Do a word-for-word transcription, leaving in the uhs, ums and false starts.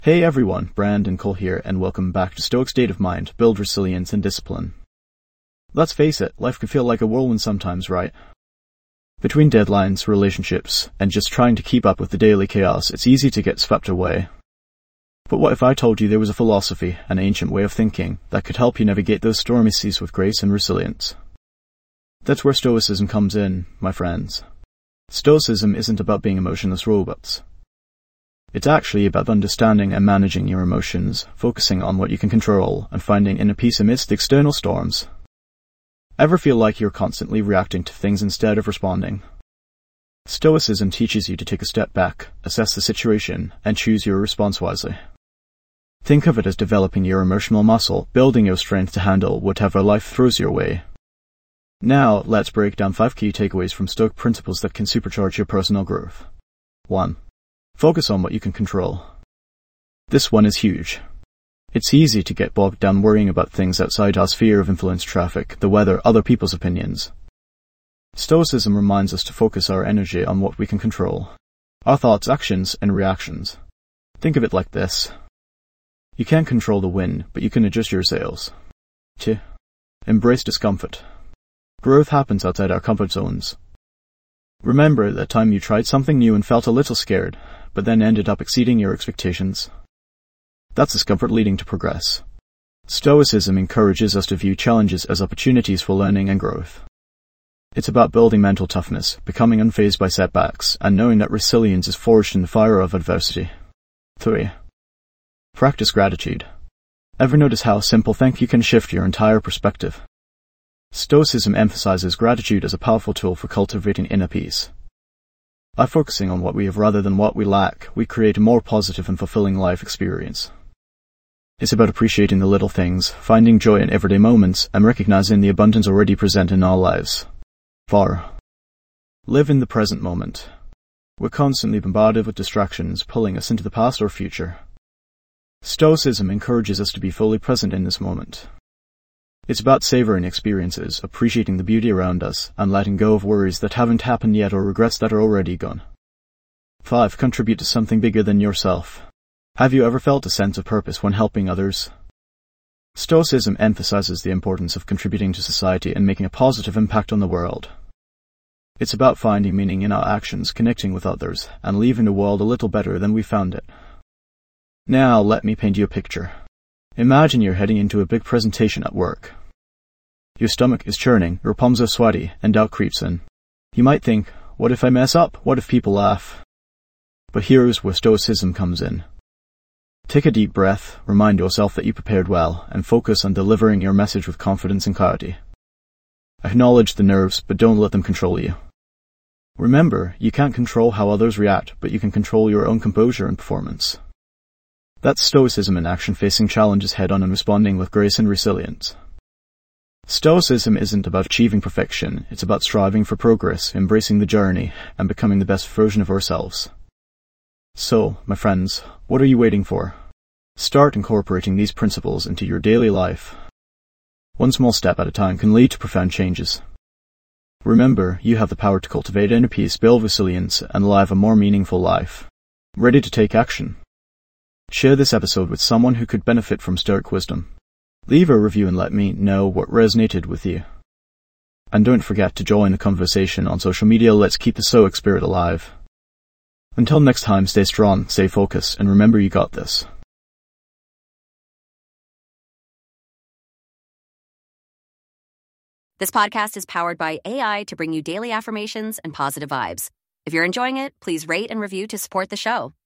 Hey everyone, Brandon Cole here, and welcome back to Stoic State of Mind, Build Resilience and Discipline. Let's face it, life can feel like a whirlwind sometimes, right? Between deadlines, relationships, and just trying to keep up with the daily chaos, it's easy to get swept away. But what if I told you there was a philosophy, an ancient way of thinking, that could help you navigate those stormy seas with grace and resilience? That's where Stoicism comes in, my friends. Stoicism isn't about being emotionless robots. It's actually about understanding and managing your emotions, focusing on what you can control, and finding inner peace amidst external storms. Ever feel like you're constantly reacting to things instead of responding? Stoicism teaches you to take a step back, assess the situation, and choose your response wisely. Think of it as developing your emotional muscle, building your strength to handle whatever life throws your way. Now, let's break down five key takeaways from Stoic principles that can supercharge your personal growth. one. Focus on what you can control. This one is huge. It's easy to get bogged down worrying about things outside our sphere of influence: traffic, the weather, other people's opinions. Stoicism reminds us to focus our energy on what we can control. Our thoughts, actions, and reactions. Think of it like this. You can't control the wind, but you can adjust your sails. two. Embrace discomfort. Growth happens outside our comfort zones. Remember that time you tried something new and felt a little scared, but then ended up exceeding your expectations. That's discomfort leading to progress. Stoicism encourages us to view challenges as opportunities for learning and growth. It's about building mental toughness, becoming unfazed by setbacks, and knowing that resilience is forged in the fire of adversity. three. Practice gratitude. Ever notice how a simple thank you can shift your entire perspective? Stoicism emphasizes gratitude as a powerful tool for cultivating inner peace. By focusing on what we have rather than what we lack, we create a more positive and fulfilling life experience. It's about appreciating the little things, finding joy in everyday moments, and recognizing the abundance already present in our lives. four. Live in the present moment. We're constantly bombarded with distractions, pulling us into the past or future. Stoicism encourages us to be fully present in this moment. It's about savoring experiences, appreciating the beauty around us, and letting go of worries that haven't happened yet or regrets that are already gone. five. Contribute to something bigger than yourself. Have you ever felt a sense of purpose when helping others? Stoicism emphasizes the importance of contributing to society and making a positive impact on the world. It's about finding meaning in our actions, connecting with others, and leaving the world a little better than we found it. Now, let me paint you a picture. Imagine you're heading into a big presentation at work. Your stomach is churning, your palms are sweaty, and doubt creeps in. You might think, what if I mess up? What if people laugh? But here's where Stoicism comes in. Take a deep breath, remind yourself that you prepared well, and focus on delivering your message with confidence and clarity. Acknowledge the nerves, but don't let them control you. Remember, you can't control how others react, but you can control your own composure and performance. That's Stoicism in action, facing challenges head-on and responding with grace and resilience. Stoicism isn't about achieving perfection, it's about striving for progress, embracing the journey, and becoming the best version of ourselves. So, my friends, what are you waiting for? Start incorporating these principles into your daily life. One small step at a time can lead to profound changes. Remember, you have the power to cultivate inner peace, build resilience, and live a more meaningful life. Ready to take action? Share this episode with someone who could benefit from Stoic wisdom. Leave a review and let me know what resonated with you. And don't forget to join the conversation on social media. Let's keep the Stoic spirit alive. Until next time, stay strong, stay focused, and remember you got this. This podcast is powered by A I to bring you daily affirmations and positive vibes. If you're enjoying it, please rate and review to support the show.